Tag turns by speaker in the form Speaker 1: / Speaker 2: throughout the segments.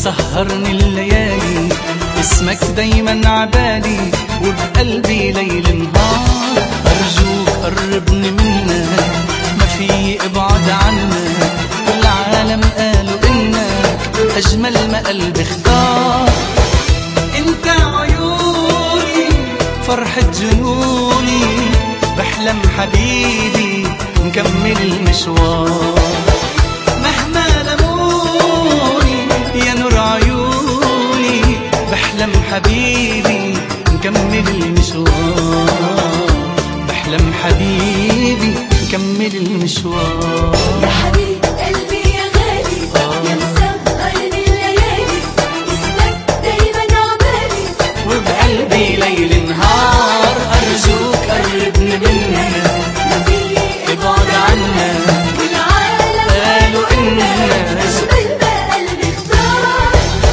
Speaker 1: مسهرني الليالي، اسمك دايما عبالي وبقلبي ليل نهار. أرجوك قربني منك، ما في ابعد عنك، والعالم قالوا إنك أجمل ما قلبي اختار. انت عيوني فرحة جنوني، بحلم حبيبي نكمل المشوار. مهما لموني يا نور عيوني، بحلم حبيبي نكمل المشوار. بحلم حبيبي نكمل المشوار.
Speaker 2: يا حبيب قلبي يا غالي، يا مسهرني الليالي، اسمك دايما عبالي
Speaker 1: وبقلبي ليل نهار. أرجوك قربني منك،
Speaker 2: ما في
Speaker 1: ابعد عنك،
Speaker 2: والعالم
Speaker 1: قالوا إنك
Speaker 2: أجمل ما قلبي اختار.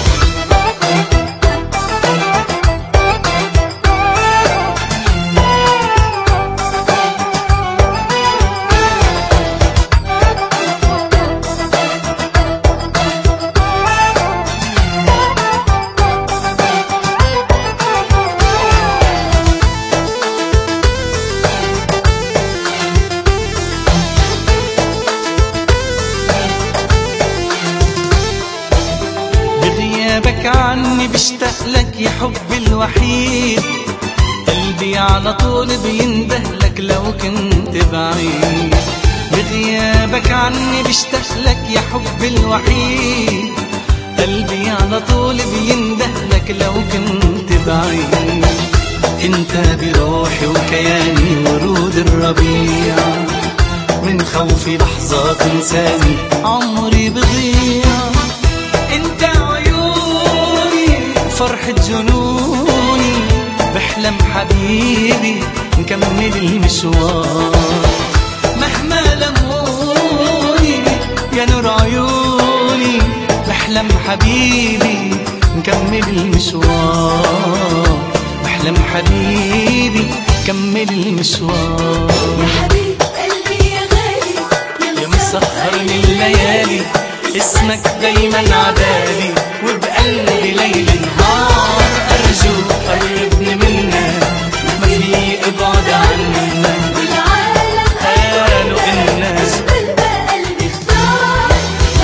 Speaker 1: بغيابك عني بشتاق لك يا حبي الوحيد، قلبي على طول بيندهلك لو كنت بعيد. بغيابك عني بشتاق لك يا حبي الوحيد، قلبي على طول بيندهلك لو كنت بعيد. انت بروحي وكياني ورود الربيع، من خوفي لحظة تنساني عمري بضيع. انت عيوني فرحة جنوني، بحلم حبيبي نكمل المشوار. مهما لموني يا نور عيوني، بحلم حبيبي نكمل المشوار. بحلم حبيبي نكمل المشوار.
Speaker 2: يا حبيب قلبي يا غالي،
Speaker 1: يا مسهرني الليالي، اسمك دايما عبالي وبقلبي ليل نهار. أرجوك قربني منك، ما في ابعد عنك،
Speaker 2: والعالم
Speaker 1: قالوا إنك
Speaker 2: أجمل ما قلبي اختار.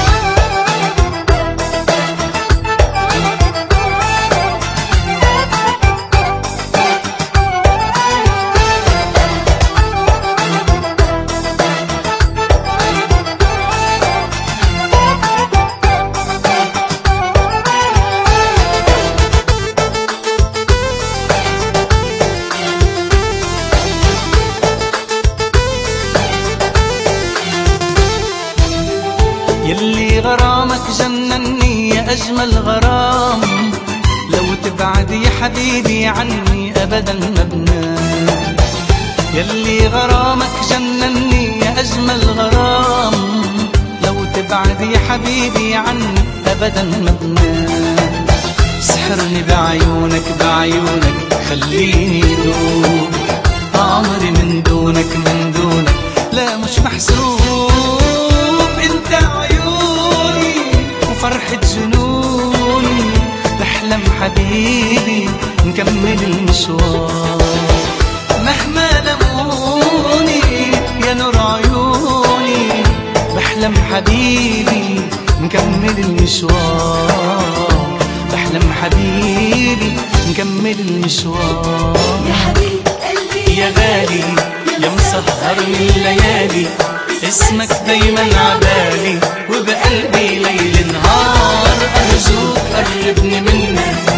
Speaker 1: يلي غرامك جنني يا أجمل غرام، لو تبعد يا حبيبي عني أبدا ما بنام. يلي غرامك جنني يا أجمل غرام، لو تبعد يا حبيبي عني أبدا ما بنام. سحرني بعيونك بعيونك، خليني دوب عمري من دونك من دونك لا مش محسوب. انت عيوني وفرحة جنوني، بحلم حبيبي نكمل المشوار. مهما لموني يا نور عيوني، بحلم حبيبي نكمل المشوار. بحلم حبيبي نكمل المشوار.
Speaker 2: يا حبيب قلبي
Speaker 1: يا غالي يا مسهرني الليالي، اسمك دايما عبالي وبقلبي ليل نهار. أرجوك قربني منك،